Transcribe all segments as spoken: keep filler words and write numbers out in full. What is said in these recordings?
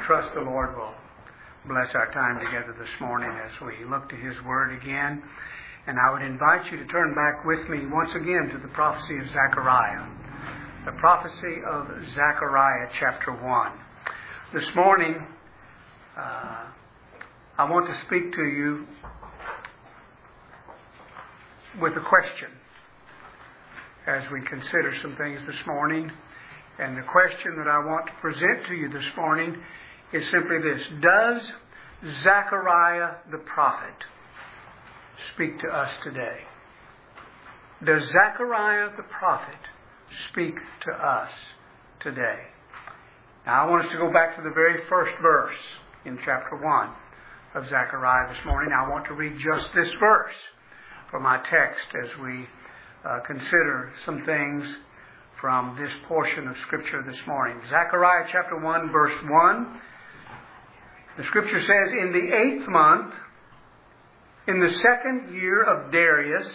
trust the Lord will bless our time together this morning as we look to His Word again. And I would invite you to turn back with me once again to the prophecy of Zechariah. The prophecy of Zechariah chapter one. This morning, uh, I want to speak to you with a question as we consider some things this morning. And the question that I want to present to you this morning is simply this: does Zechariah the prophet speak to us today? Does Zechariah the prophet speak to us today? Now I want us to go back to the very first verse in chapter one of Zechariah this morning. I want to read just this verse for my text as we uh, consider some things from this portion of Scripture this morning. Zechariah chapter one, verse one. The Scripture says, "In the eighth month, in the second year of Darius,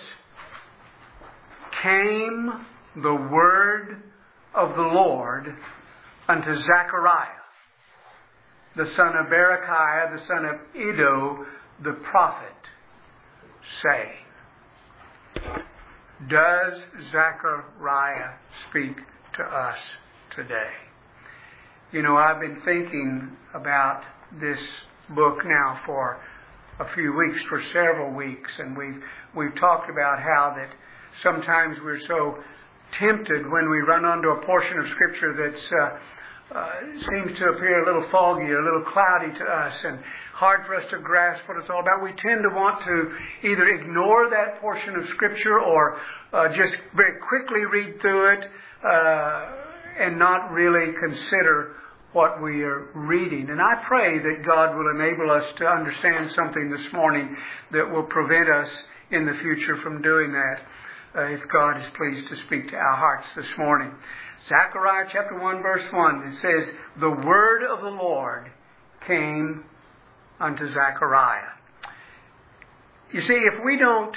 came the word of the Lord unto Zechariah, the son of Berechiah, the son of Iddo, the prophet, saying." Does Zechariah speak to us today? You know, I've been thinking about this book now for a few weeks, for several weeks, and we've we've talked about how that sometimes we're so tempted when we run onto a portion of Scripture that's uh, uh, seems to appear a little foggy, a little cloudy to us, and hard for us to grasp what it's all about. We tend to want to either ignore that portion of Scripture or uh, just very quickly read through it uh, and not really consider what we are reading. And I pray that God will enable us to understand something this morning that will prevent us in the future from doing that, uh, if God is pleased to speak to our hearts this morning. Zechariah chapter one, verse one, it says, "The word of the Lord came unto Zechariah." You see, if we don't,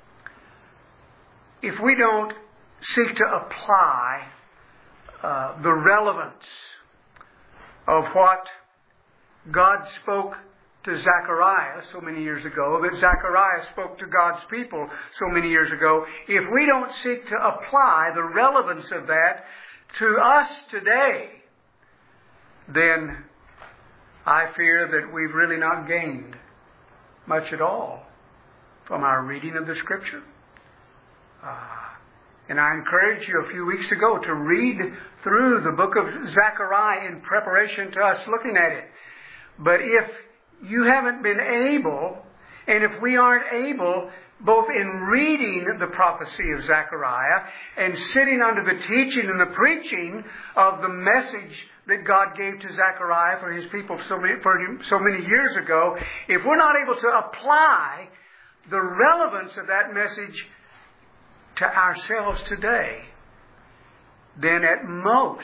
if we don't seek to apply uh, the relevance of what God spoke to Zechariah so many years ago, that Zechariah spoke to God's people so many years ago, if we don't seek to apply the relevance of that to us today, then I fear that we've really not gained much at all from our reading of the Scripture. Uh, and I encouraged you a few weeks ago to read through the book of Zechariah in preparation to us looking at it. But if you haven't been able, and if we aren't able, both in reading the prophecy of Zechariah and sitting under the teaching and the preaching of the message that God gave to Zechariah for His people so many, for so many years ago, if we're not able to apply the relevance of that message to ourselves today, then at most,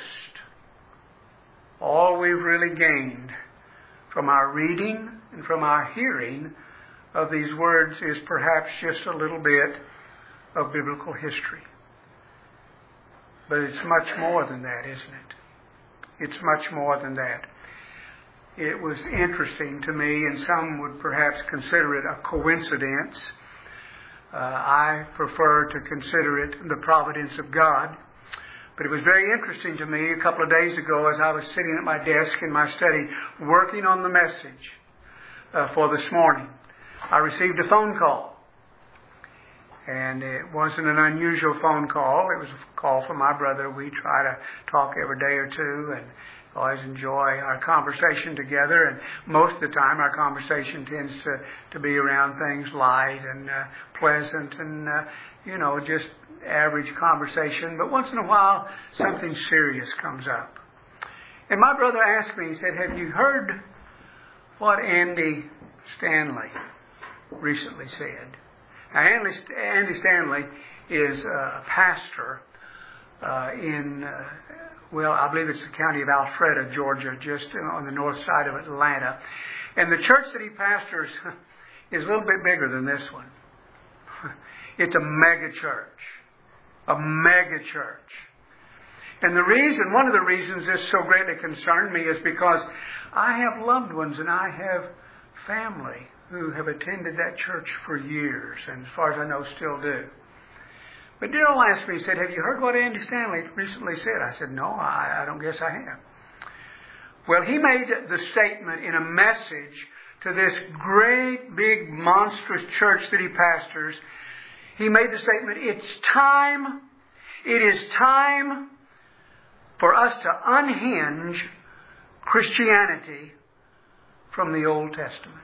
all we've really gained from our reading and from our hearing of these words is perhaps just a little bit of biblical history. But it's much more than that, isn't it? It's much more than that. It was interesting to me, and some would perhaps consider it a coincidence. Uh, I prefer to consider it the providence of God. But it was very interesting to me a couple of days ago as I was sitting at my desk in my study working on the message uh, for this morning. I received a phone call. And it wasn't an unusual phone call. It was a call from my brother. We try to talk every day or two and always enjoy our conversation together. And most of the time our conversation tends to, to be around things light and uh, pleasant and, uh, you know, just average conversation. But once in a while something serious comes up. And my brother asked me, he said, "Have you heard what Andy Stanley recently said?" Now, Andy, Andy Stanley is a pastor uh, in, uh, well, I believe it's the county of Alpharetta, Georgia, just on the north side of Atlanta. And the church that he pastors is a little bit bigger than this one. It's a mega church. A mega church. And the reason, one of the reasons this so greatly concerned me is because I have loved ones and I have family who have attended that church for years, and as far as I know, still do. But Darrell asked me, he said, have you heard what Andy Stanley recently said? I said, no, I, I don't guess I have. Well, he made the statement in a message to this great, big, monstrous church that he pastors. He made the statement, it's time, it is time for us to unhinge Christianity from the Old Testament.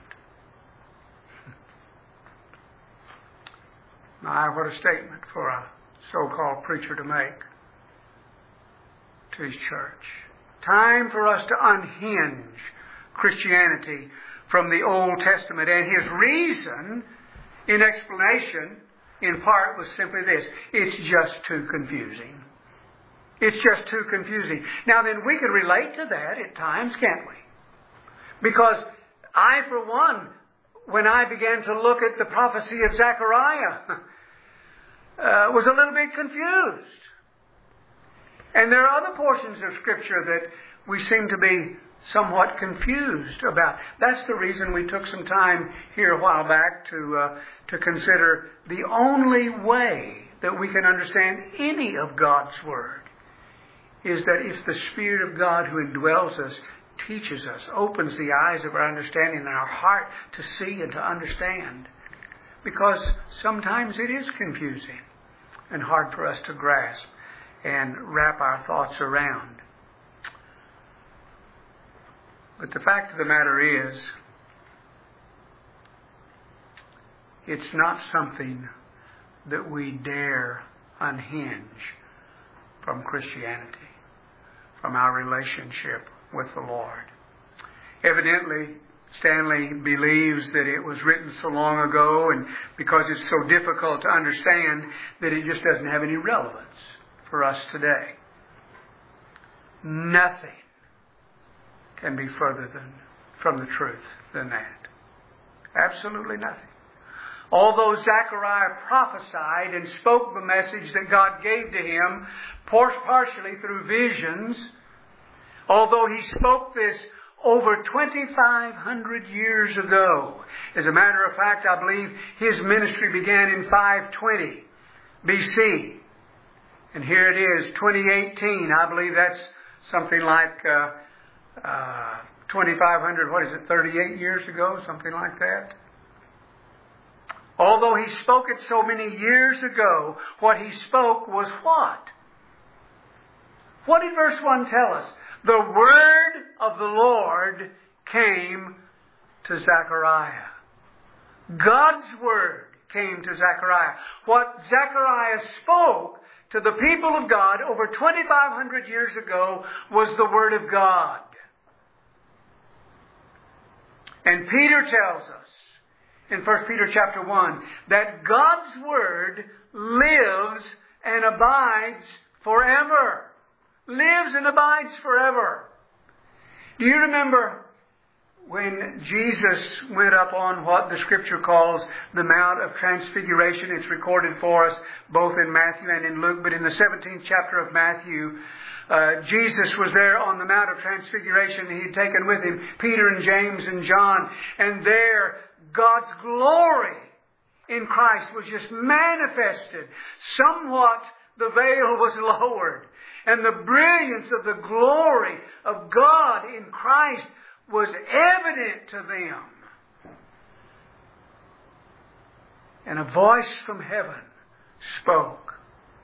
My, what a statement for a so-called preacher to make to his church. Time for us to unhinge Christianity from the Old Testament. And his reason, in explanation, in part, was simply this. It's just too confusing. It's just too confusing. Now then, we can relate to that at times, can't we? Because I, for one, when I began to look at the prophecy of Zechariah, uh, was a little bit confused. And there are other portions of Scripture that we seem to be somewhat confused about. That's the reason we took some time here a while back to uh, to consider the only way that we can understand any of God's Word is that if the Spirit of God who indwells us teaches us, opens the eyes of our understanding and our heart to see and to understand. Because sometimes it is confusing and hard for us to grasp and wrap our thoughts around. But the fact of the matter is, it's not something that we dare unhinge from Christianity, from our relationship with the Lord. Evidently, Stanley believes that it was written so long ago, and because it's so difficult to understand, that it just doesn't have any relevance for us today. Nothing can be further than from the truth than that. Absolutely nothing. Although Zechariah prophesied and spoke the message that God gave to him, partially through visions, although he spoke this over twenty-five hundred years ago. As a matter of fact, I believe his ministry began in five twenty B C. And here it is, twenty eighteen. I believe that's something like uh, uh, twenty-five hundred, what is it, thirty-eight years ago, something like that. Although he spoke it so many years ago, what he spoke was what? What did verse one tell us? The word of the Lord came to Zechariah. God's word came to Zechariah. What Zechariah spoke to the people of God over twenty-five hundred years ago was the word of God. And Peter tells us in First Peter chapter one that God's word lives and abides forever. Lives and abides forever. Do you remember when Jesus went up on what the Scripture calls the Mount of Transfiguration? It's recorded for us both in Matthew and in Luke, but in the seventeenth chapter of Matthew, uh, Jesus was there on the Mount of Transfiguration. He had taken with him Peter and James and John, and there God's glory in Christ was just manifested. Somewhat the veil was lowered, and the brilliance of the glory of God in Christ was evident to them. And a voice from heaven spoke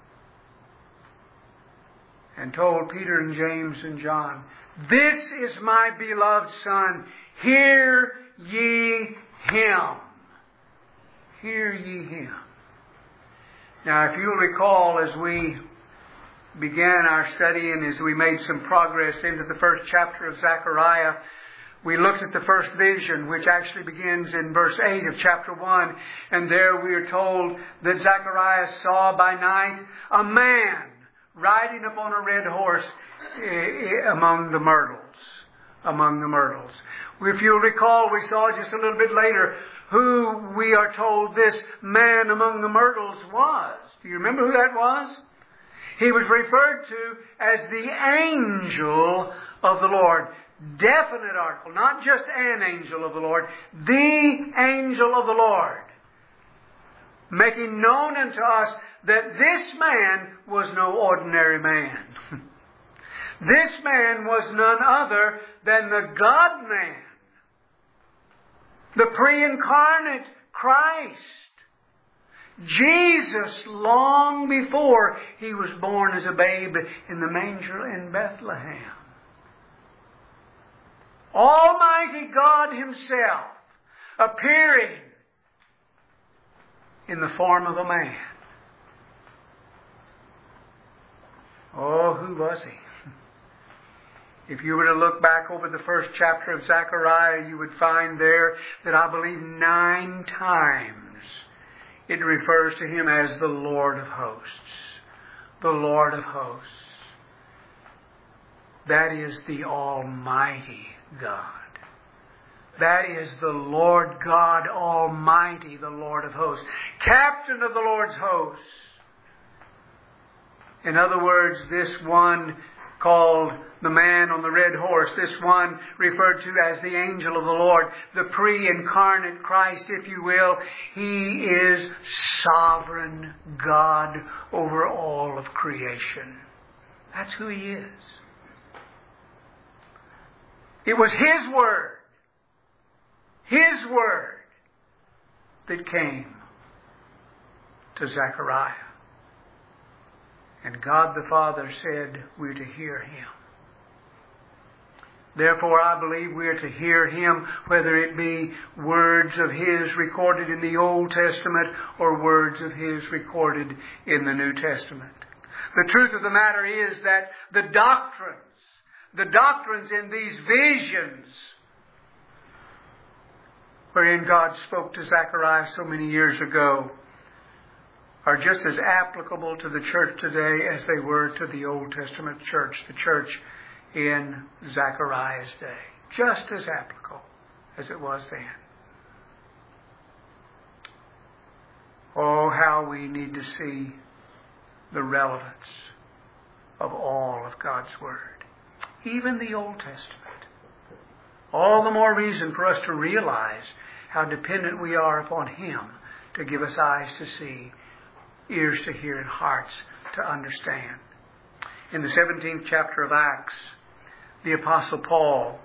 and told Peter and James and John, "This is my beloved Son. Hear ye him." Hear ye him. Now, if you'll recall, as we began our study and as we made some progress into the first chapter of Zechariah, we looked at the first vision, which actually begins in verse eight of chapter one. And there we are told that Zechariah saw by night a man riding upon a red horse among the myrtles. Among the myrtles. If you'll recall, we saw just a little bit later who we are told this man among the myrtles was. Do you remember who that was? He was referred to as the angel of the Lord. Definite article, not just an angel of the Lord, the angel of the Lord. Making known unto us that this man was no ordinary man. This man was none other than the God-man, the pre-incarnate Christ. Jesus, long before he was born as a babe in the manger in Bethlehem. Almighty God Himself appearing in the form of a man. Oh, who was He? If you were to look back over the first chapter of Zechariah, you would find there that I believe nine times it refers to Him as the Lord of hosts. The Lord of hosts. That is the Almighty God. That is the Lord God Almighty, the Lord of hosts. Captain of the Lord's hosts. In other words, this one called the man on the red horse, this one referred to as the angel of the Lord, the pre-incarnate Christ, if you will, He is sovereign God over all of creation. That's who He is. It was His Word, His Word, that came to Zechariah. And God the Father said we're to hear Him. Therefore, I believe we're to hear Him, whether it be words of His recorded in the Old Testament or words of His recorded in the New Testament. The truth of the matter is that the doctrines, the doctrines in these visions, wherein God spoke to Zechariah so many years ago, are just as applicable to the church today as they were to the Old Testament church, the church in Zechariah's day. Just as applicable as it was then. Oh, how we need to see the relevance of all of God's Word. Even the Old Testament. All the more reason for us to realize how dependent we are upon Him to give us eyes to see, ears to hear, and hearts to understand. In the seventeenth chapter of Acts, the Apostle Paul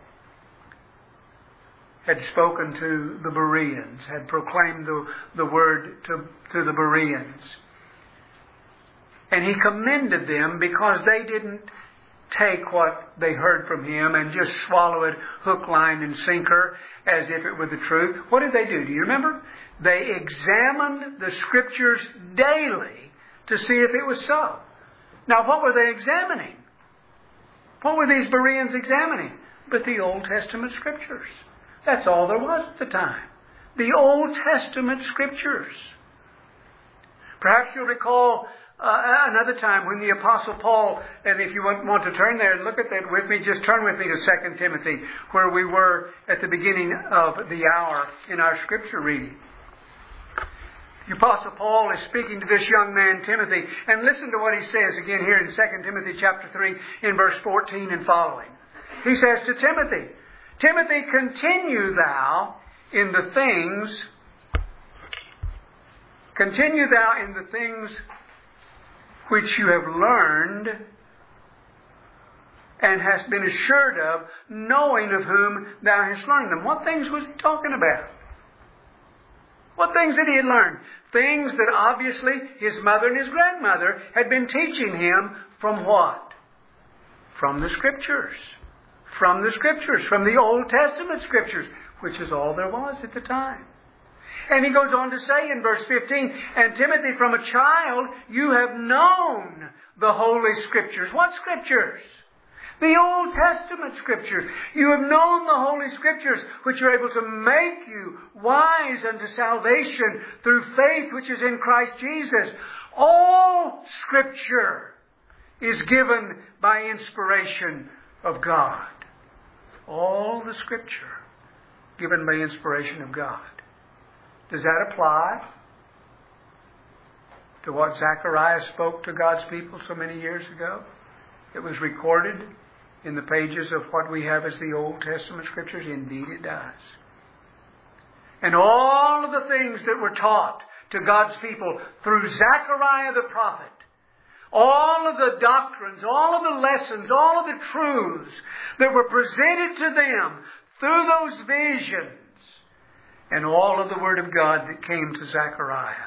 had spoken to the Bereans, had proclaimed the, the word to, to the Bereans. And he commended them because they didn't take what they heard from him and just swallow it hook, line, and sinker as if it were the truth. What did they do? Do you remember? They examined the Scriptures daily to see if it was so. Now, what were they examining? What were these Bereans examining? But the Old Testament Scriptures. That's all there was at the time. The Old Testament Scriptures. Perhaps you'll recall uh, another time when the Apostle Paul, and if you want, want to turn there and look at that with me, just turn with me to Second Timothy, where we were at the beginning of the hour in our Scripture reading. The Apostle Paul is speaking to this young man, Timothy, and listen to what he says again here in Second Timothy chapter three in verse fourteen and following. He says to Timothy, Timothy, continue thou in the things, continue thou in the things which you have learned and hast been assured of, knowing of whom thou hast learned them. What things was he talking about? What things did he learn? Things that obviously his mother and his grandmother had been teaching him from what? From the Scriptures. From the Scriptures. From the Old Testament Scriptures, which is all there was at the time. And he goes on to say in verse fifteen, and Timothy, from a child you have known the Holy Scriptures. What Scriptures? The Old Testament Scriptures. You have known the Holy Scriptures, which are able to make you wise unto salvation through faith which is in Christ Jesus. All Scripture is given by inspiration of God. All the Scripture given by inspiration of God. Does that apply to what Zechariah spoke to God's people so many years ago? It was recorded in the pages of what we have as the Old Testament Scriptures. Indeed it does. And all of the things that were taught to God's people through Zechariah the prophet, all of the doctrines, all of the lessons, all of the truths that were presented to them through those visions, and all of the Word of God that came to Zechariah,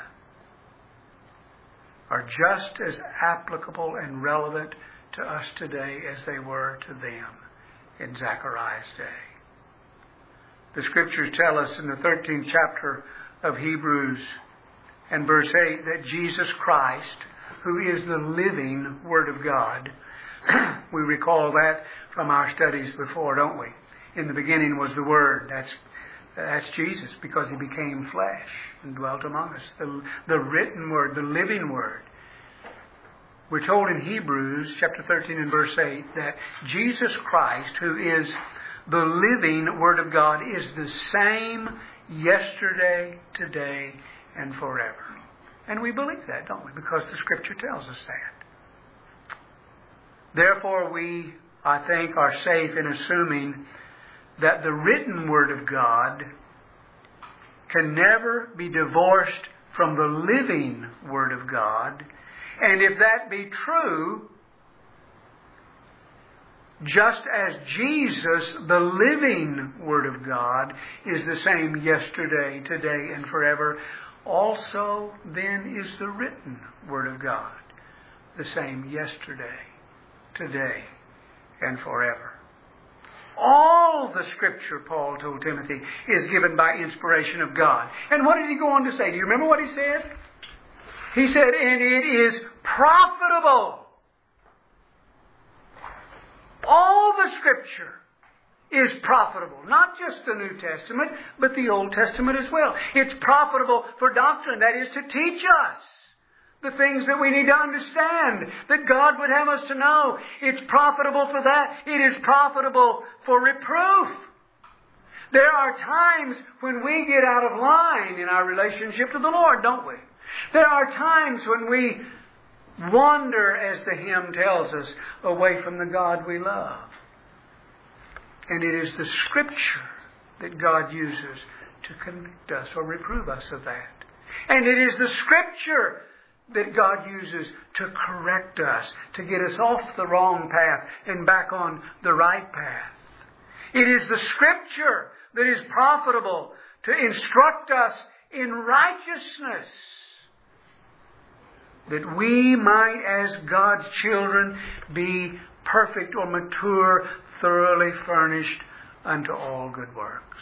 are just as applicable and relevant to us today as they were to them in Zechariah's day. The Scriptures tell us in the thirteenth chapter of Hebrews and verse eight that Jesus Christ, who is the living Word of God, we recall that from our studies before, don't we? In the beginning was the Word. That's That's Jesus, because He became flesh and dwelt among us. The, the written Word, the living Word. We're told in Hebrews chapter thirteen and verse eight that Jesus Christ, who is the living Word of God, is the same yesterday, today, and forever. And we believe that, don't we? Because the Scripture tells us that. Therefore, we, I think, are safe in assuming that the written Word of God can never be divorced from the living Word of God. And if that be true, just as Jesus, the living Word of God, is the same yesterday, today, and forever, also then is the written Word of God the same yesterday, today, and forever. All the Scripture, Paul told Timothy, is given by inspiration of God. And what did he go on to say? Do you remember what he said? He said, and it is profitable. All the Scripture is profitable. Not just the New Testament, but the Old Testament as well. It's profitable for doctrine. That is to teach us the things that we need to understand, that God would have us to know. It's profitable for that. It is profitable for reproof. There are times when we get out of line in our relationship to the Lord, don't we? There are times when we wander, as the hymn tells us, away from the God we love. And it is the Scripture that God uses to convict us or reprove us of that. And it is the Scripture that God uses to correct us, to get us off the wrong path and back on the right path. It is the Scripture that is profitable to instruct us in righteousness, that we might, as God's children, be perfect or mature, thoroughly furnished unto all good works.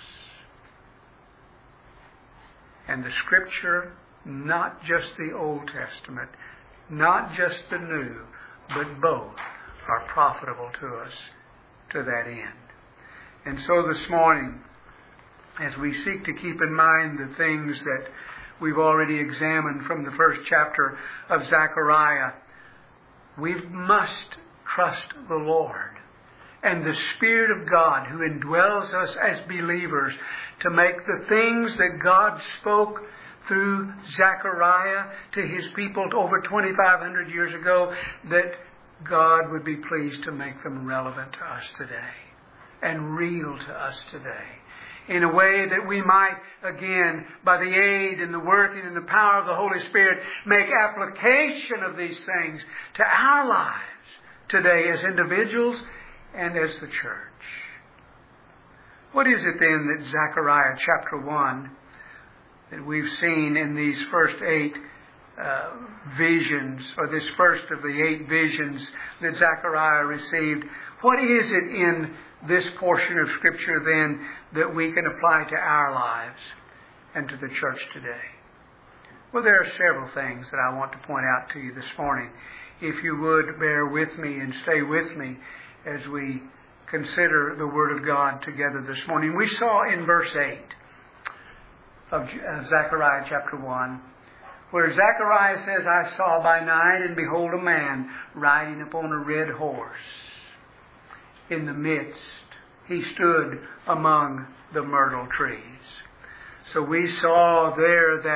And the Scripture, not just the Old Testament, not just the New, but both are profitable to us to that end. And so this morning, as we seek to keep in mind the things that we've already examined from the first chapter of Zechariah, we must trust the Lord and the Spirit of God who indwells us as believers to make the things that God spoke through Zechariah to His people over twenty-five hundred years ago, that God would be pleased to make them relevant to us today and real to us today, in a way that we might, again, by the aid and the working and the power of the Holy Spirit, make application of these things to our lives today as individuals and as the church. What is it then that Zechariah chapter one, that we've seen in these first eight uh, visions, or this first of the eight visions that Zechariah received, what is it in this portion of Scripture then that we can apply to our lives and to the church today? Well, there are several things that I want to point out to you this morning. If you would bear with me and stay with me as we consider the Word of God together this morning. We saw in verse eight of Zechariah chapter one, where Zechariah says, I saw by night, and behold a man riding upon a red horse. In the midst, he stood among the myrtle trees. So we saw there that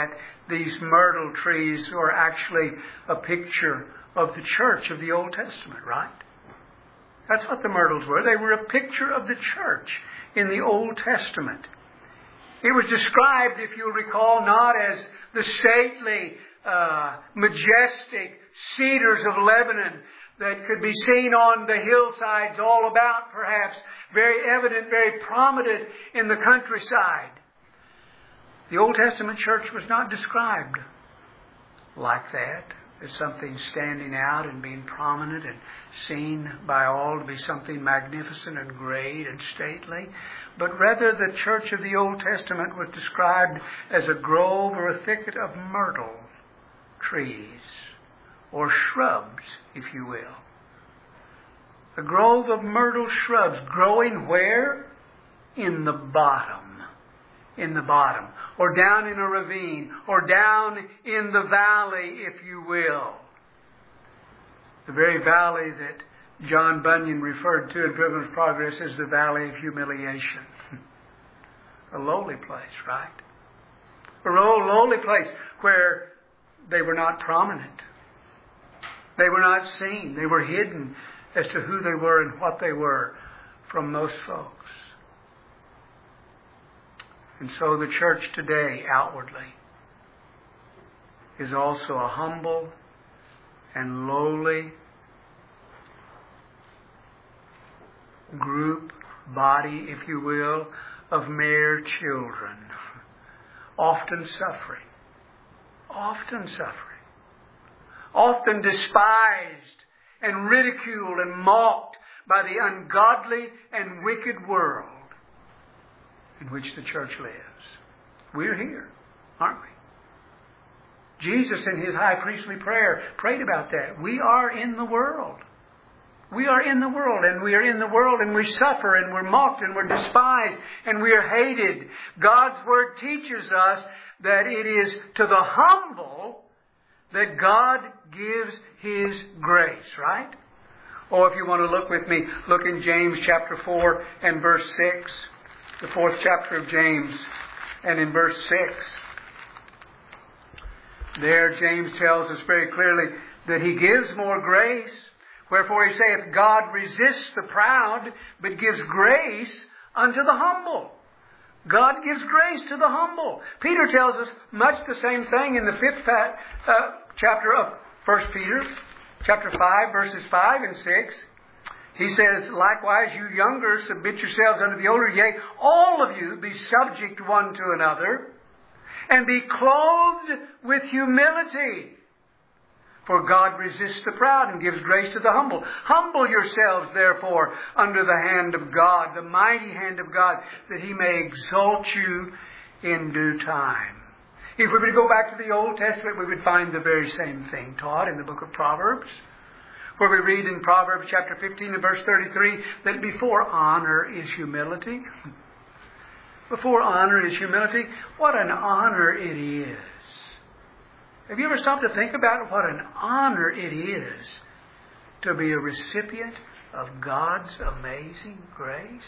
these myrtle trees are actually a picture of the church of the Old Testament, right? That's what the myrtles were. They were a picture of the church in the Old Testament. It was described, if you'll recall, not as the stately, uh, majestic cedars of Lebanon that could be seen on the hillsides all about, perhaps, very evident, very prominent in the countryside. The Old Testament church was not described like that, as something standing out and being prominent and seen by all to be something magnificent and great and stately. But rather the church of the Old Testament was described as a grove or a thicket of myrtle trees, or shrubs, if you will. A grove of myrtle shrubs growing where? In the bottom. In the bottom. Or down in a ravine. Or down in the valley, if you will. The very valley that John Bunyan referred to in Pilgrim's Progress as the Valley of Humiliation. A lowly place, right? A lowly place where they were not prominent. They were not seen. They were hidden as to who they were and what they were from most folks. And so the church today, outwardly, is also a humble and lowly group, body, if you will, of mere children, often suffering, often suffering, often despised and ridiculed and mocked by the ungodly and wicked world in which the church lives. We're here, aren't we? Jesus in His high priestly prayer prayed about that. We are in the world. We are in the world, and we are in the world, and we suffer, and we're mocked, and we're despised, and we are hated. God's Word teaches us that it is to the humble that God gives His grace, right? Or if you want to look with me, look in James chapter four and verse six. The fourth chapter of James, and in verse six. There James tells us very clearly that He gives more grace. Wherefore He saith, God resists the proud, but gives grace unto the humble. God gives grace to the humble. Peter tells us much the same thing in the fifth uh, chapter of First Peter, chapter five, verses five and six. He says, likewise, you younger, submit yourselves unto the older. Yea, all of you be subject one to another, and be clothed with humility. For God resists the proud and gives grace to the humble. Humble yourselves, therefore, under the hand of God, the mighty hand of God, that He may exalt you in due time. If we were to go back to the Old Testament, we would find the very same thing taught in the book of Proverbs, where we read in Proverbs chapter fifteen and verse thirty-three that before honor is humility. Before honor is humility. What an honor it is. Have you ever stopped to think about what an honor it is to be a recipient of God's amazing grace?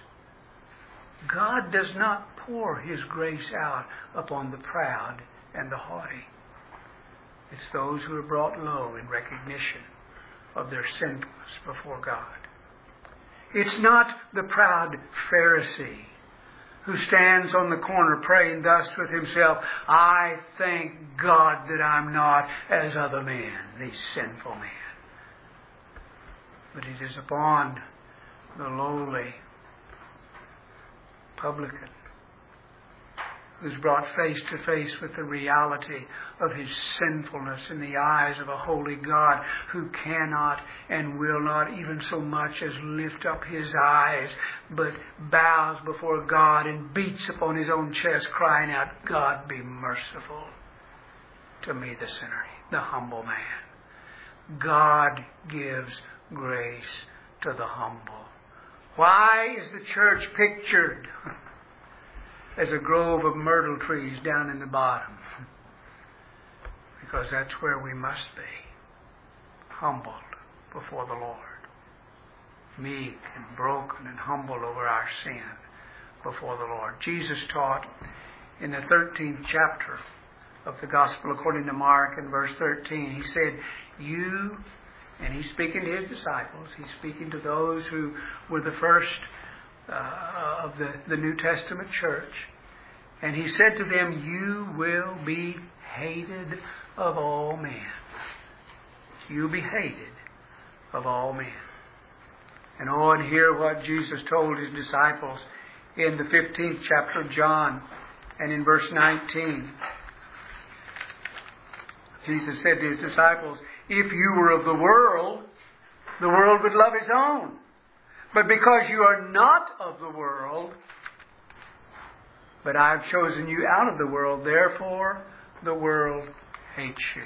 God does not pour His grace out upon the proud and the haughty. It's those who are brought low in recognition of their sinfulness before God. It's not the proud Pharisee who stands on the corner praying thus with himself, I thank God that I'm not as other men, these sinful men. But it is upon the lowly publican who's brought face to face with the reality of his sinfulness in the eyes of a holy God who cannot and will not even so much as lift up his eyes, but bows before God and beats upon his own chest, crying out, God be merciful to me the sinner, the humble man. God gives grace to the humble. Why is the church pictured as a grove of myrtle trees down in the bottom? Because that's where we must be. Humbled before the Lord. Meek and broken and humble over our sin before the Lord. Jesus taught in the thirteenth chapter of the Gospel according to Mark in verse thirteen. He said, you, and He's speaking to His disciples, He's speaking to those who were the first uh, of the, the New Testament church. And He said to them, you will be hated of all men. You'll be hated of all men. And oh, and hear what Jesus told His disciples in the fifteenth chapter of John and in verse nineteen. Jesus said to His disciples, if you were of the world, the world would love its own. But because you are not of the world, but I have chosen you out of the world, therefore the world hates you.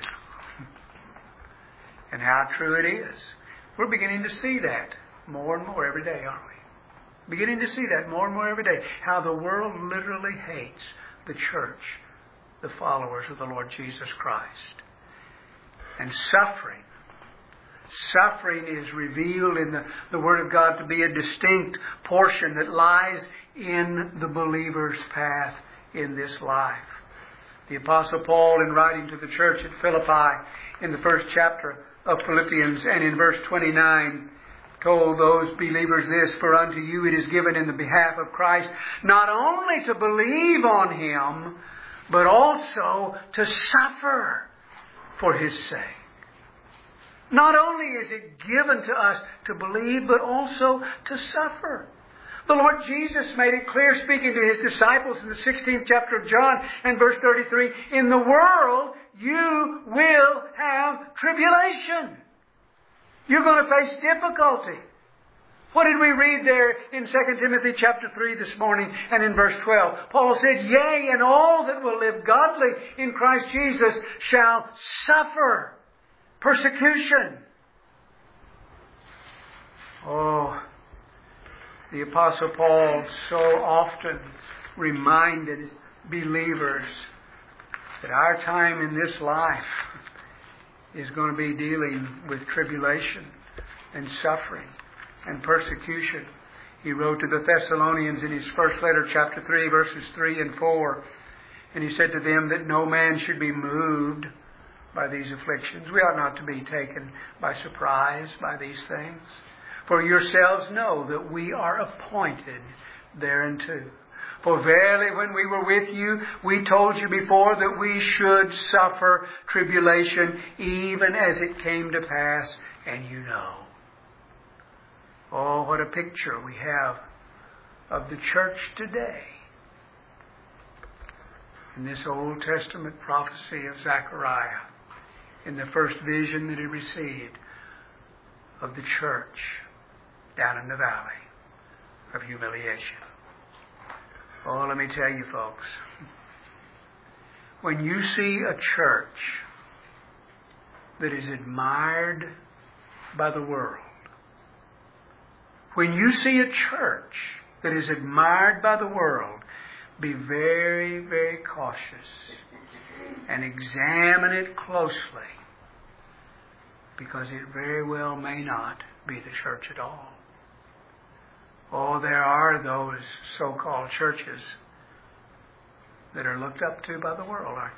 And how true it is. We're beginning to see that more and more every day, aren't we? Beginning to see that more and more every day. How the world literally hates the church, the followers of the Lord Jesus Christ. And suffering. Suffering is revealed in the, the Word of God to be a distinct portion that lies in the believer's path in this life. The Apostle Paul, in writing to the church at Philippi, in the first chapter of Philippians, and in verse twenty-nine, told those believers this, for unto you it is given in the behalf of Christ, not only to believe on Him, but also to suffer for His sake. Not only is it given to us to believe, but also to suffer. The Lord Jesus made it clear, speaking to His disciples in the sixteenth chapter of John and verse thirty-three, in the world you will have tribulation. You're going to face difficulty. What did we read there in Second Timothy chapter three this morning and in verse twelve? Paul said, yea, and all that will live godly in Christ Jesus shall suffer persecution. Oh, the Apostle Paul so often reminded believers that our time in this life is going to be dealing with tribulation and suffering and persecution. He wrote to the Thessalonians in his first letter, chapter three, verses three and four, and he said to them that no man should be moved by these afflictions. We ought not to be taken by surprise by these things. For yourselves know that we are appointed thereunto. For verily when we were with you, we told you before that we should suffer tribulation, even as it came to pass, and you know. Oh, what a picture we have of the church today. In this Old Testament prophecy of Zechariah, in the first vision that he received of the church down in the valley of humiliation. Oh, let me tell you folks, when you see a church that is admired by the world, when you see a church that is admired by the world, be very, very cautious and examine it closely, because it very well may not be the church at all. Oh, there are those so-called churches that are looked up to by the world, aren't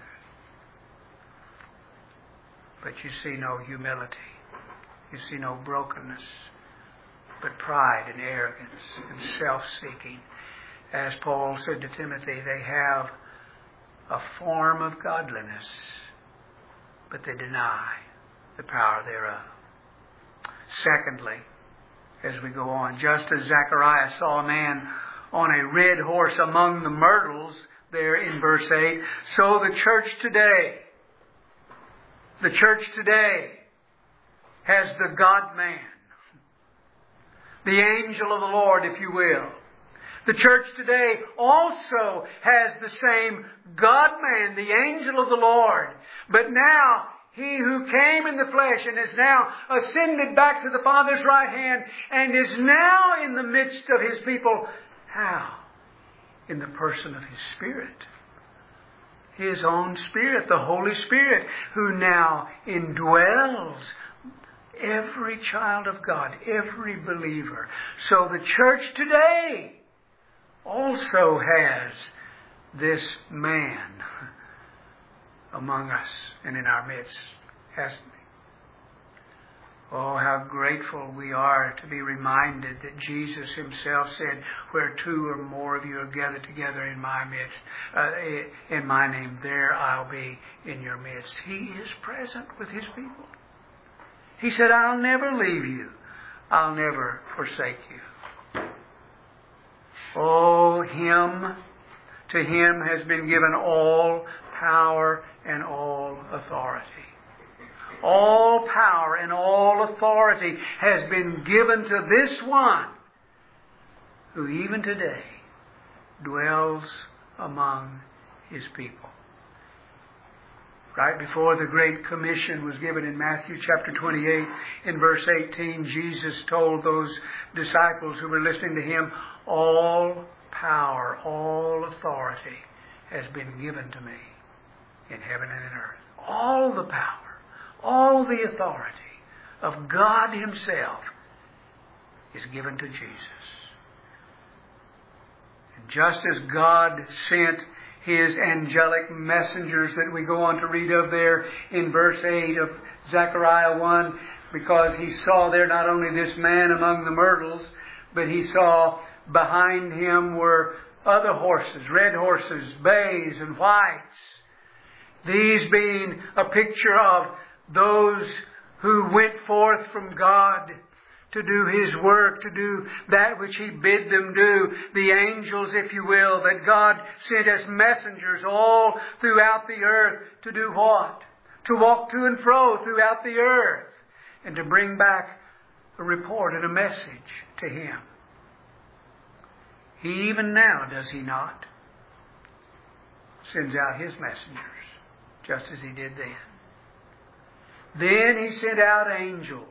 there? But you see no humility. You see no brokenness, but pride and arrogance and self-seeking. As Paul said to Timothy, they have a form of godliness, but they deny the power thereof. Secondly, as we go on, just as Zechariah saw a man on a red horse among the myrtles, there in verse eight, so the church today, the church today has the God-man, the angel of the Lord, if you will. The church today also has the same God-man, the angel of the Lord. But now, He who came in the flesh and is now ascended back to the Father's right hand and is now in the midst of His people. How? In the person of His Spirit. His own Spirit, the Holy Spirit, who now indwells every child of God, every believer. So the church today also has this man among us and in our midst, hasn't He? Oh, how grateful we are to be reminded that Jesus Himself said, where two or more of you are gathered together in my midst, uh, in my name, there I'll be in your midst. He is present with His people. He said, I'll never leave you. I'll never forsake you. Oh, Him, to Him has been given all power and all authority. All power and all authority has been given to this one who even today dwells among His people. Right before the Great Commission was given in Matthew chapter twenty-eight, in verse eighteen, Jesus told those disciples who were listening to Him, all power, all authority has been given to me in heaven and in earth. All the power, all the authority of God Himself is given to Jesus. And just as God sent His angelic messengers that we go on to read of there in verse eight of Zechariah one, because He saw there not only this man among the myrtles, but He saw behind him were other horses, red horses, bays and whites. These being a picture of those who went forth from God to do His work, to do that which He bid them do. The angels, if you will, that God sent as messengers all throughout the earth to do what? To walk to and fro throughout the earth and to bring back a report and a message to Him. He even now, does He not, sends out His messengers, just as He did then. Then He sent out angels.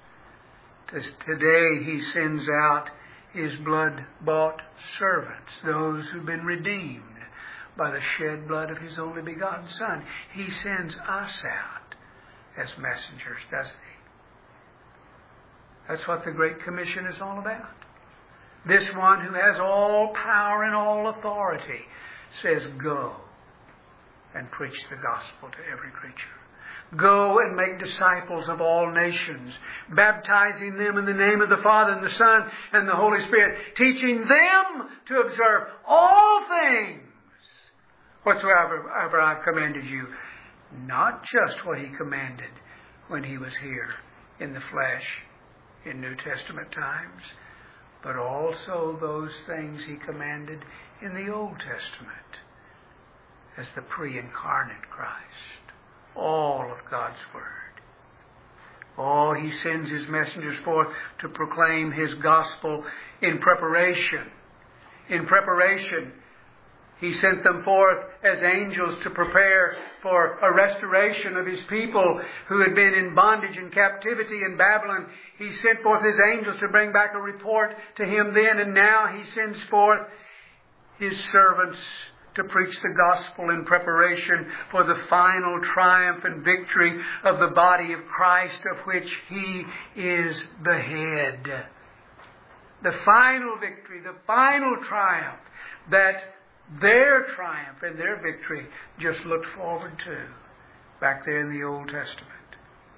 Today He sends out His blood-bought servants, those who've been redeemed by the shed blood of His only begotten Son. He sends us out as messengers, doesn't He? That's what the Great Commission is all about. This one who has all power and all authority says, go and preach the gospel to every creature. Go and make disciples of all nations, baptizing them in the name of the Father and the Son and the Holy Spirit, teaching them to observe all things whatsoever ever I've commanded you. Not just what He commanded when He was here in the flesh in New Testament times, but also those things He commanded in the Old Testament as the pre-incarnate Christ. All of God's Word. Oh, He sends His messengers forth to proclaim His gospel in preparation. In preparation. He sent them forth as angels to prepare for a restoration of His people who had been in bondage and captivity in Babylon. He sent forth His angels to bring back a report to Him then, and now He sends forth His servants to preach the gospel in preparation for the final triumph and victory of the body of Christ, of which He is the head. The final victory, the final triumph that their triumph and their victory just looked forward to back there in the Old Testament.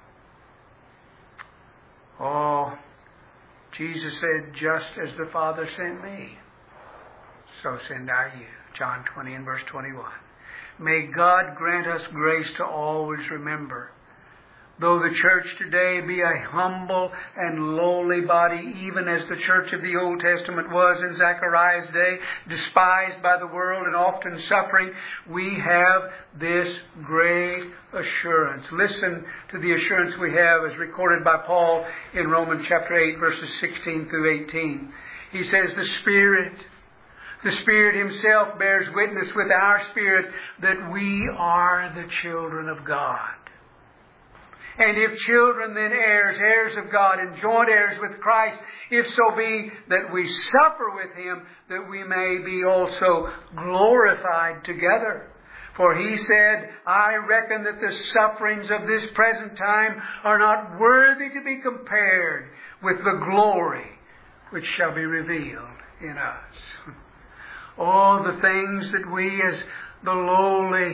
Oh, Jesus said, just as the Father sent me, so send I you. John twenty and verse twenty-one. May God grant us grace to always remember, though the church today be a humble and lowly body, even as the church of the Old Testament was in Zechariah's day, despised by the world and often suffering, we have this great assurance. Listen to the assurance we have as recorded by Paul in Romans chapter eight, verses sixteen through eighteen. He says, the Spirit... The Spirit Himself bears witness with our spirit that we are the children of God. And if children, then heirs, heirs of God, and joint heirs with Christ, if so be that we suffer with Him, that we may be also glorified together. For He said, I reckon that the sufferings of this present time are not worthy to be compared with the glory which shall be revealed in us. Oh, the things that we as the lowly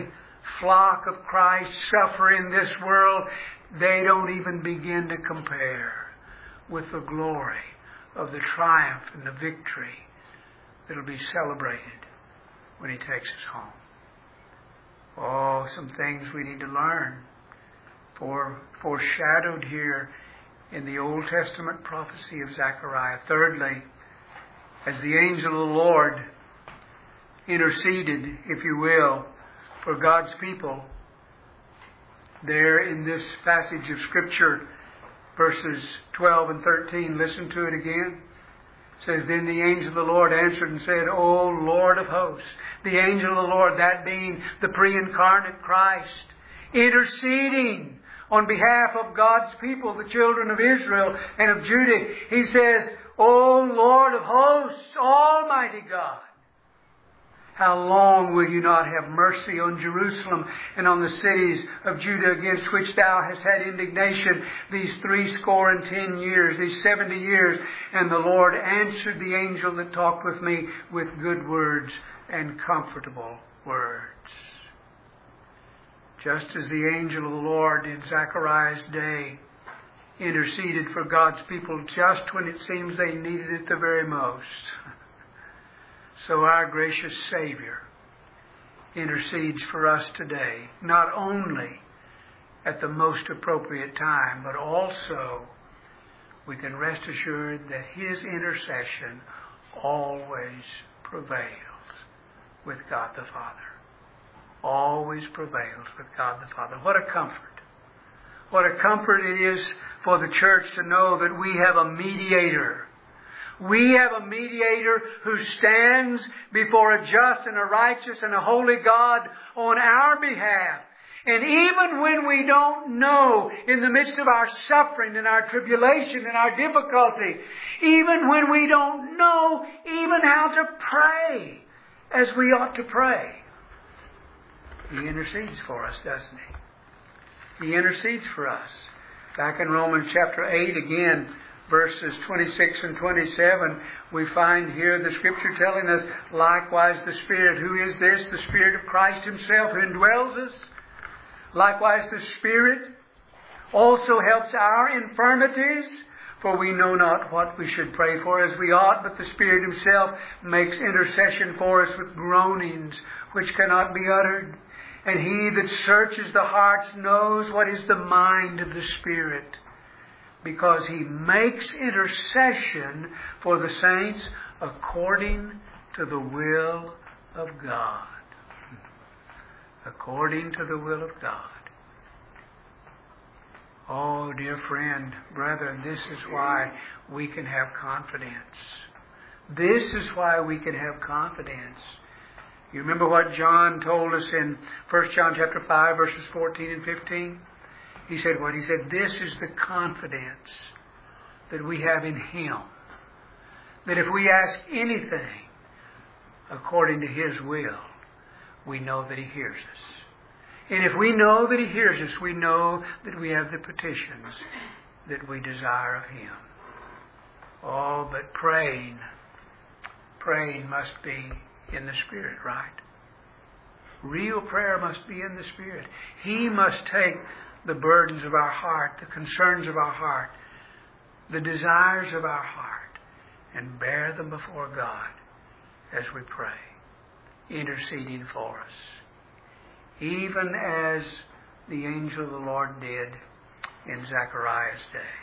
flock of Christ suffer in this world, they don't even begin to compare with the glory of the triumph and the victory that will be celebrated when He takes us home. Oh, some things we need to learn. For, foreshadowed here in the Old Testament prophecy of Zechariah. Thirdly, as the angel of the Lord interceded, if you will, for God's people, there in this passage of Scripture, verses twelve and thirteen, listen to it again. It says, Then the angel of the Lord answered and said, O Lord of hosts, the angel of the Lord, that being the pre-incarnate Christ, interceding on behalf of God's people, the children of Israel and of Judah. He says, O Lord of hosts, Almighty God, how long will you not have mercy on Jerusalem and on the cities of Judah against which thou hast had indignation these three score and ten years, these seventy years? And the Lord answered the angel that talked with me with good words and comfortable words. Just as the angel of the Lord in Zechariah's day interceded for God's people just when it seems they needed it the very most, so our gracious Savior intercedes for us today, not only at the most appropriate time, but also we can rest assured that His intercession always prevails with God the Father. Always prevails with God the Father. What a comfort. What a comfort it is for the church to know that we have a mediator. We have a mediator who stands before a just and a righteous and a holy God on our behalf. And even when we don't know, in the midst of our suffering and our tribulation and our difficulty, even when we don't know even how to pray as we ought to pray, He intercedes for us, doesn't He? He intercedes for us. Back in Romans chapter eight again, verses twenty-six and twenty-seven, we find here the Scripture telling us, likewise the Spirit, who is this? The Spirit of Christ Himself who indwells us. Likewise the Spirit also helps our infirmities, for we know not what we should pray for as we ought, but the Spirit Himself makes intercession for us with groanings which cannot be uttered. And He that searches the hearts knows what is the mind of the Spirit, because He makes intercession for the saints according to the will of God. According to the will of God. Oh, dear friend, brethren, this is why we can have confidence. This is why we can have confidence. You remember what John told us in First John chapter five, verses fourteen and fifteen? He said what? He said, this is the confidence that we have in Him. That if we ask anything according to His will, we know that He hears us. And if we know that He hears us, we know that we have the petitions that we desire of Him. Oh, but praying, praying must be in the Spirit, right? Real prayer must be in the Spirit. He must take the burdens of our heart, the concerns of our heart, the desires of our heart, and bear them before God as we pray, interceding for us. Even as the angel of the Lord did in Zechariah's day.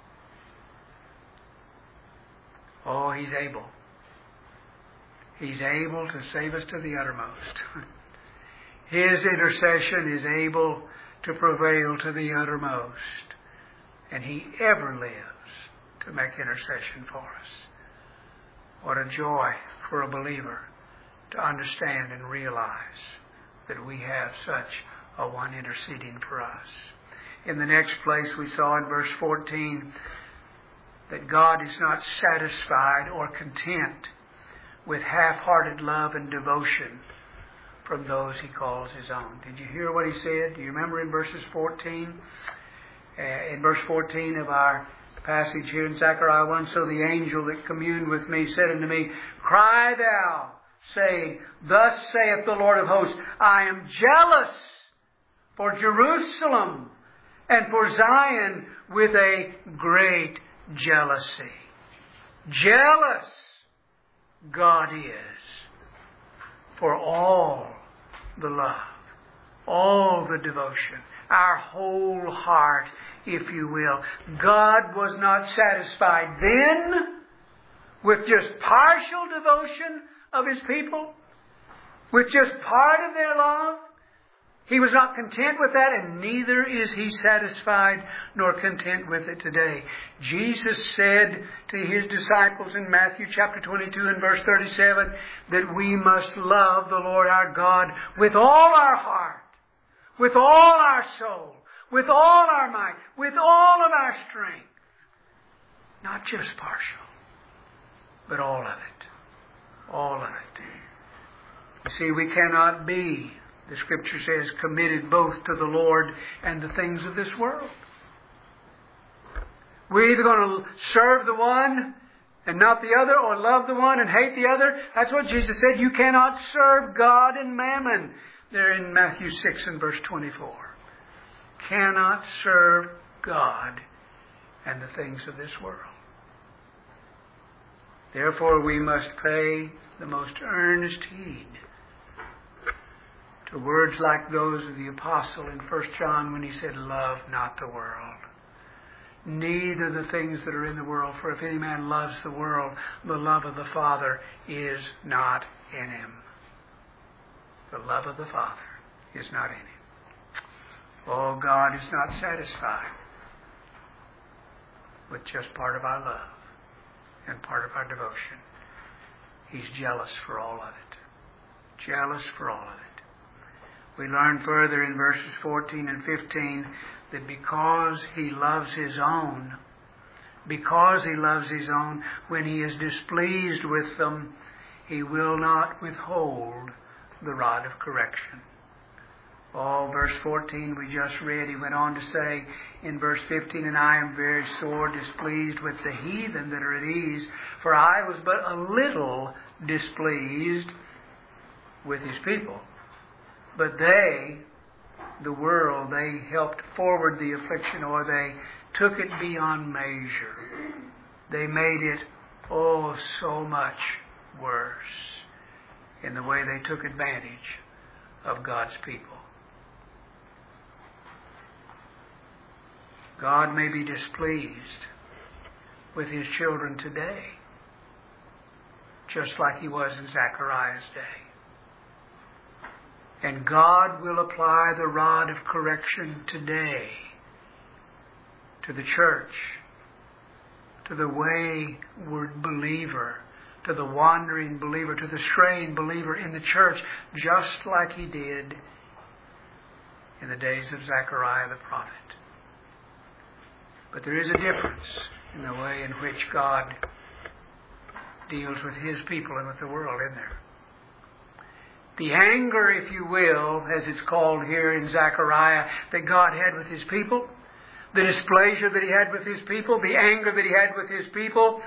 Oh, He's able. He's able to save us to the uttermost. His intercession is able to prevail to the uttermost. And He ever lives to make intercession for us. What a joy for a believer to understand and realize that we have such a one interceding for us. In the next place we saw in verse fourteen that God is not satisfied or content with half-hearted love and devotion from those He calls His own. Did you hear what He said? Do you remember in verses fourteen? Uh, in verse fourteen of our passage here in Zechariah one, so the angel that communed with me said unto me, Cry thou saying, Thus saith the Lord of hosts, I am jealous for Jerusalem and for Zion with a great jealousy. Jealous God is for all the love, all the devotion, our whole heart, if you will. God was not satisfied then with just partial devotion of His people, with just part of their love. He was not content with that, and neither is He satisfied nor content with it today. Jesus said to His disciples in Matthew chapter twenty-two and verse thirty-seven that we must love the Lord our God with all our heart, with all our soul, with all our might, with all of our strength. Not just partial, but all of it. All of it. You see, we cannot be, the Scripture says, committed both to the Lord and the things of this world. We're either going to serve the one and not the other, or love the one and hate the other. That's what Jesus said. You cannot serve God and mammon. There in Matthew six and verse twenty-four. Cannot serve God and the things of this world. Therefore we must pay the most earnest heed to words like those of the Apostle in First John when he said, Love not the world, neither the things that are in the world. For if any man loves the world, the love of the Father is not in him. The love of the Father is not in him. Oh, God is not satisfied with just part of our love and part of our devotion. He's jealous for all of it. Jealous for all of it. We learn further in verses fourteen and fifteen that because He loves His own, because He loves His own, when He is displeased with them, He will not withhold the rod of correction. Oh, verse fourteen we just read, He went on to say in verse fifteen, And I am very sore displeased with the heathen that are at ease, for I was but a little displeased with His people. But they, the world, they helped forward the affliction, or they took it beyond measure. They made it, oh, so much worse in the way they took advantage of God's people. God may be displeased with His children today, just like He was in Zechariah's day. And God will apply the rod of correction today to the church, to the wayward believer, to the wandering believer, to the straying believer in the church, just like He did in the days of Zechariah the prophet. But there is a difference in the way in which God deals with His people and with the world, isn't there? The anger, if you will, as it's called here in Zechariah, that God had with His people, the displeasure that He had with His people, the anger that He had with His people,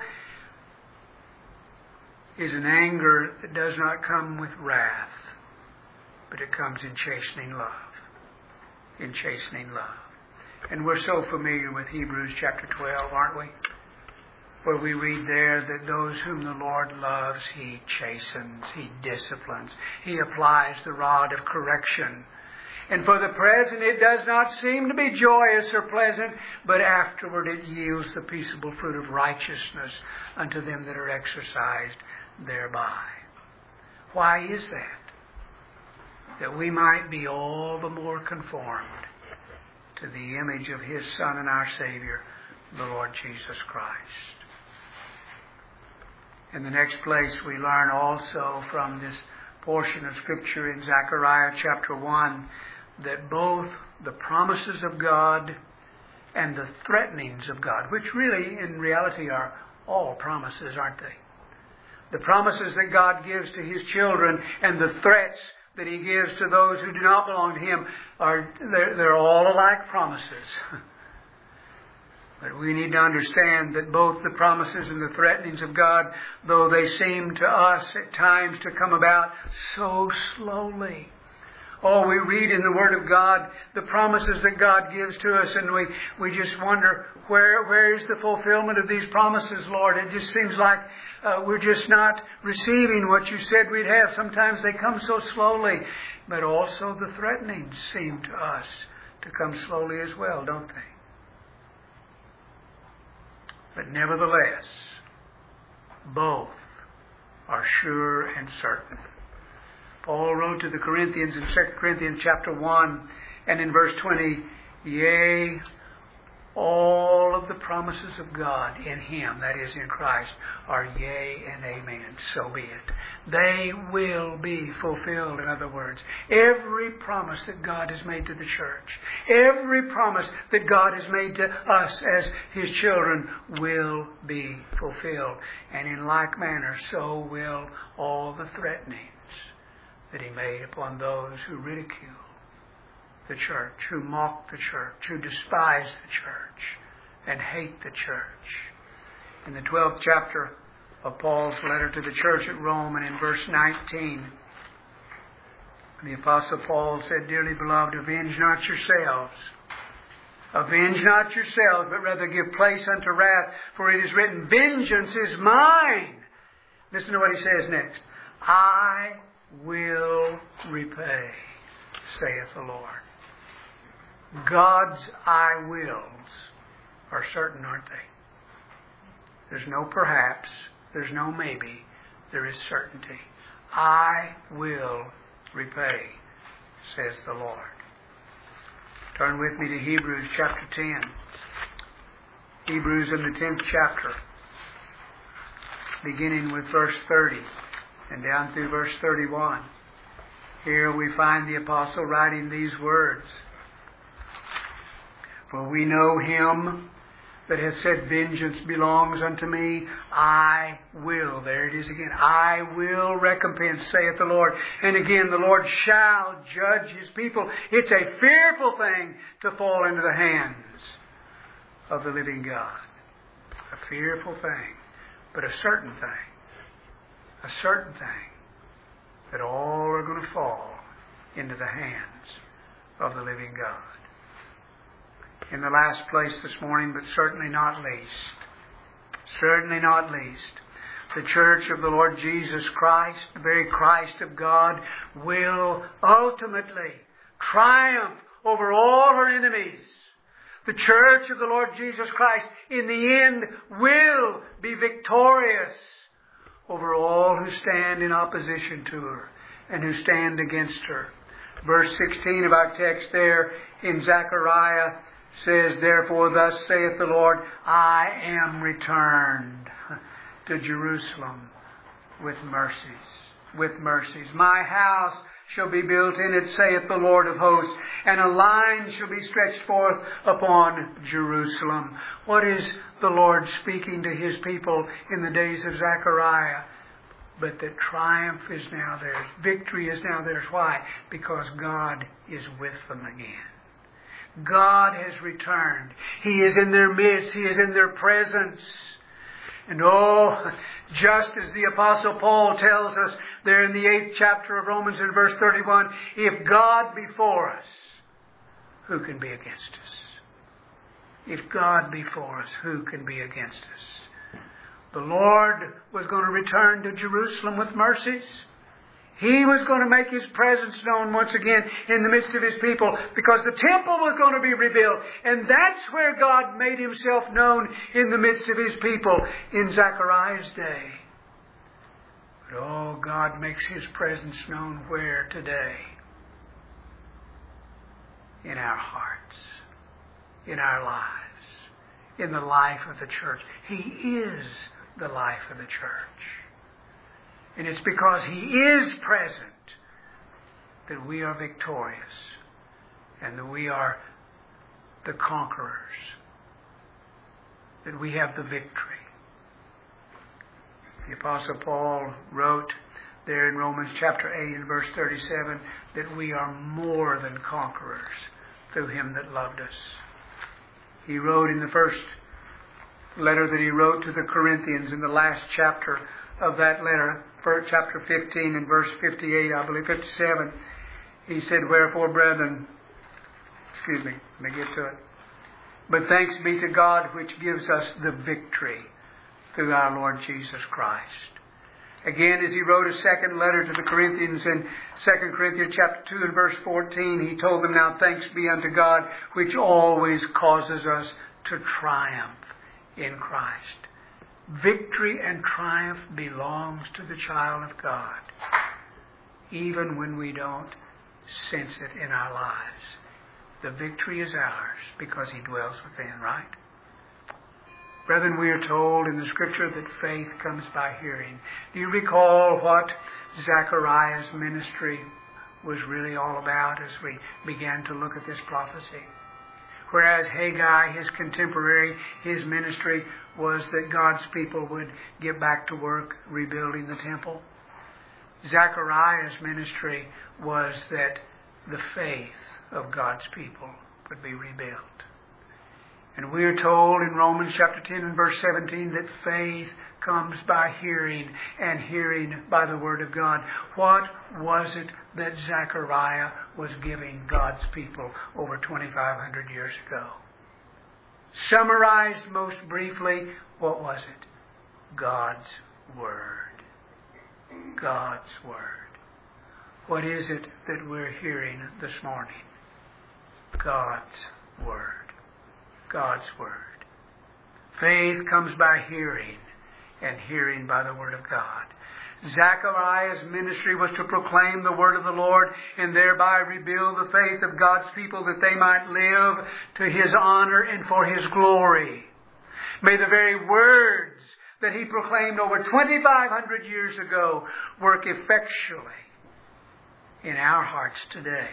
is an anger that does not come with wrath, but it comes in chastening love. In chastening love. And we're so familiar with Hebrews chapter twelve, aren't we? Where we read there that those whom the Lord loves, He chastens, He disciplines, He applies the rod of correction. And for the present it does not seem to be joyous or pleasant, but afterward it yields the peaceable fruit of righteousness unto them that are exercised thereby. Why is that? That we might be all the more conformed to the image of His Son and our Savior, the Lord Jesus Christ. In the next place, we learn also from this portion of Scripture in Zechariah chapter one that both the promises of God and the threatenings of God, which really in reality are all promises, aren't they? The promises that God gives to His children and the threats that He gives to those who do not belong to Him, are they're, they're all alike promises. But we need to understand that both the promises and the threatenings of God, though they seem to us at times to come about so slowly. Oh, we read in the Word of God the promises that God gives to us, and we, we just wonder, where where is the fulfillment of these promises, Lord? It just seems like uh, we're just not receiving what you said we'd have. Sometimes they come so slowly, but also the threatenings seem to us to come slowly as well, don't they? But nevertheless, both are sure and certain. Paul wrote to the Corinthians in Second Corinthians chapter one and in verse twenty, Yea, all of the promises of God in Him, that is in Christ, are yea and amen. So be it. They will be fulfilled, in other words. Every promise that God has made to the church, every promise that God has made to us as His children will be fulfilled. And in like manner, so will all the threatenings that He made upon those who ridicule the church, who mock the church, who despise the church, and hate the church. In the twelfth chapter of Paul's letter to the church at Rome, and in verse nineteen, the Apostle Paul said, Dearly beloved, avenge not yourselves. Avenge not yourselves, but rather give place unto wrath, for it is written, Vengeance is mine. Listen to what he says next. I will repay, saith the Lord. God's I wills are certain, aren't they? There's no perhaps, there's no maybe, there is certainty. I will repay, says the Lord. Turn with me to Hebrews chapter ten. Hebrews in the tenth chapter, beginning with verse thirty and down through verse thirty-one. Here we find the apostle writing these words. For we know Him that hath said, Vengeance belongs unto me, I will. There it is again. I will recompense, saith the Lord. And again, the Lord shall judge His people. It's a fearful thing to fall into the hands of the living God. A fearful thing, but a certain thing. A certain thing that all are going to fall into the hands of the living God. In the last place this morning, but certainly not least, certainly not least, the church of the Lord Jesus Christ, the very Christ of God, will ultimately triumph over all her enemies. The church of the Lord Jesus Christ, in the end, will be victorious over all who stand in opposition to her and who stand against her. Verse sixteen of our text there in Zechariah says, Therefore thus saith the Lord, I am returned to Jerusalem with mercies, with mercies. My house shall be built in it, saith the Lord of hosts, and a line shall be stretched forth upon Jerusalem. What is the Lord speaking to His people in the days of Zechariah? But that triumph is now theirs. Victory is now theirs. Why? Because God is with them again. God has returned. He is in their midst. He is in their presence. And oh, just as the Apostle Paul tells us there in the eighth chapter of Romans in verse thirty-one, if God be for us, who can be against us? If God be for us, who can be against us? The Lord was going to return to Jerusalem with mercies. He was going to make His presence known once again in the midst of His people, because the temple was going to be rebuilt. And that's where God made Himself known in the midst of His people in Zechariah's day. But oh, God makes His presence known where today? In our hearts, in our lives, in the life of the church. He is the life of the church. And it's because He is present that we are victorious and that we are the conquerors, that we have the victory. The Apostle Paul wrote there in Romans chapter eight and verse thirty-seven that we are more than conquerors through Him that loved us. He wrote in the first letter that he wrote to the Corinthians in the last chapter of that letter, chapter fifteen and verse fifty-eight, I believe, fifty-seven. He said, "Wherefore, brethren," excuse me, let me get to it. "But thanks be to God which gives us the victory through our Lord Jesus Christ." Again, as he wrote a second letter to the Corinthians in Second Corinthians chapter two and verse fourteen, he told them, "Now thanks be unto God which always causes us to triumph in Christ." Victory and triumph belongs to the child of God, even when we don't sense it in our lives. The victory is ours because He dwells within, right? Brethren, we are told in the Scripture that faith comes by hearing. Do you recall what Zechariah's ministry was really all about as we began to look at this prophecy? Whereas Haggai, his contemporary, his ministry was that God's people would get back to work rebuilding the temple. Zechariah's ministry was that the faith of God's people would be rebuilt. And we are told in Romans chapter ten and verse seventeen that faith comes by hearing, and hearing by the Word of God. What was it that Zechariah was giving God's people over twenty-five hundred years ago? Summarized most briefly, what was it? God's Word. God's Word. What is it that we're hearing this morning? God's Word. God's Word. Faith comes by hearing, and hearing by the Word of God. Zechariah's ministry was to proclaim the Word of the Lord and thereby rebuild the faith of God's people that they might live to His honor and for His glory. May the very words that he proclaimed over twenty-five hundred years ago work effectually in our hearts today,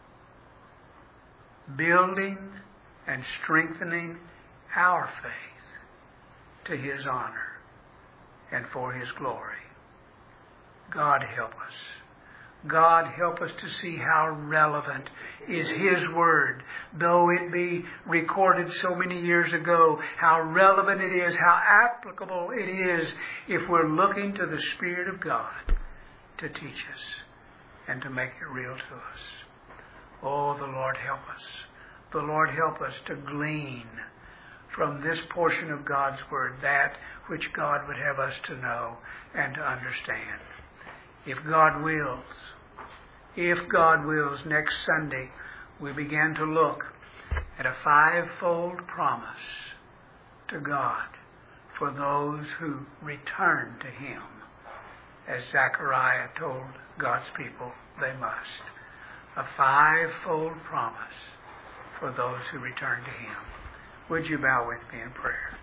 building and strengthening our faith to His honor and for His glory. God help us. God help us to see how relevant is His Word, though it be recorded so many years ago, how relevant it is, how applicable it is if we're looking to the Spirit of God to teach us and to make it real to us. Oh, the Lord help us. The Lord help us to glean from this portion of God's Word that which God would have us to know and to understand. If God wills, if God wills, next Sunday we begin to look at a fivefold promise to God for those who return to Him, as Zechariah told God's people they must. A fivefold promise for those who return to Him. Would you bow with me in prayer?